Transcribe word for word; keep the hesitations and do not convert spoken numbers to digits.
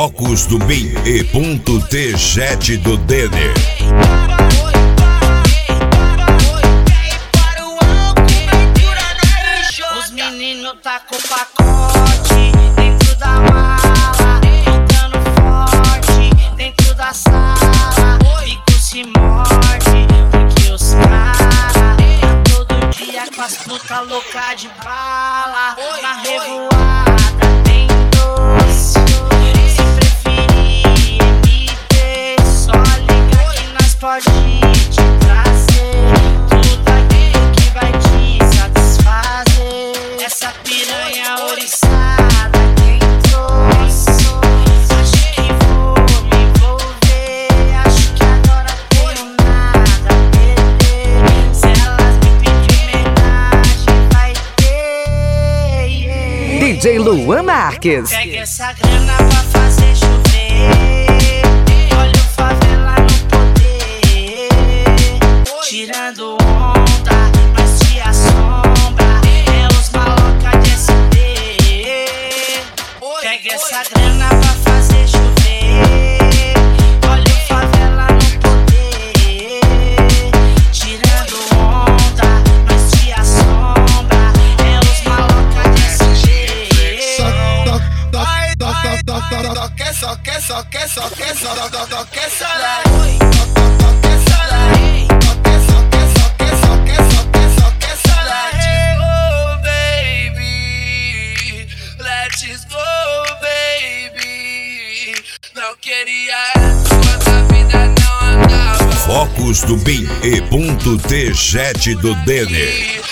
Focos do Bin e ponto T Jet do Denner. Os meninos tá com pacote dentro da mala, tocando forte dentro da sala. Bico se morde porque os caras tá todo dia com as puta louca de bala. Na revoada tem doce, se preferir M P, só liga que nós pode te trazer tudo aquilo que vai te satisfazer. Essa piranha oriçada quem trouxe, acho que vou me envolver, acho que agora tenho nada a perder. Se elas me pedirem homenagem vai ter, yeah. D J Luan Marques. Pega essa grana pra fazer chover, olha o favela no poder, tirando onda, mas te assombra, é os maloca de S D. Pega essa grana pra fazer chover, olha o favela no poder, tirando onda, mas te assombra, é os maloca de S D. Só quer, só quer, só quer, só quer, só só quer, só let's go, baby. Não queria quando a vida não andava. Focos do Bin e ponto T Jet do Denner.